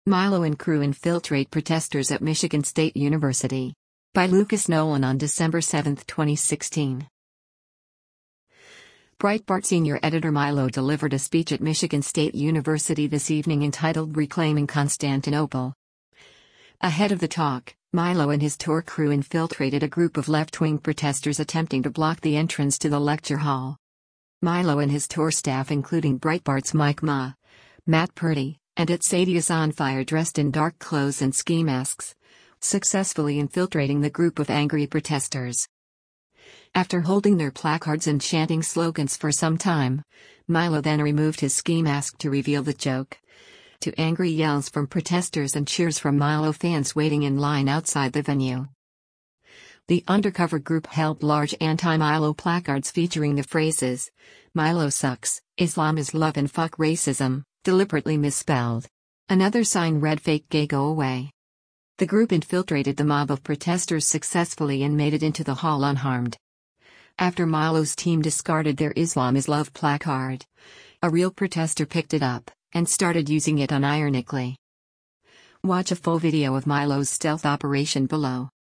Milo and crew infiltrate protesters at Michigan State University. By Lucas Nolan on December 7, 2016. Breitbart senior editor Milo delivered a speech at Michigan State University this evening entitled Reclaiming Constantinople. Ahead of the talk, Milo and his tour crew infiltrated a group of left-wing protesters attempting to block the entrance to the lecture hall. Milo and his tour staff, including Breitbart's Mike Ma, Matt Purdy, and Sadius Onfire dressed in dark clothes and ski masks, successfully infiltrating the group of angry protesters. After holding their placards and chanting slogans for some time, Milo then removed his ski mask to reveal the joke, to angry yells from protesters and cheers from Milo fans waiting in line outside the venue. The undercover group held large anti-Milo placards featuring the phrases, "Milo sucks, Islam is love and fuck racism," deliberately misspelled. Another sign read "Fake gay go away." The group infiltrated the mob of protesters successfully and made it into the hall unharmed. After Milo's team discarded their "Islam is love" placard, a real protester picked it up and started using it unironically. Watch a full video of Milo's stealth operation below.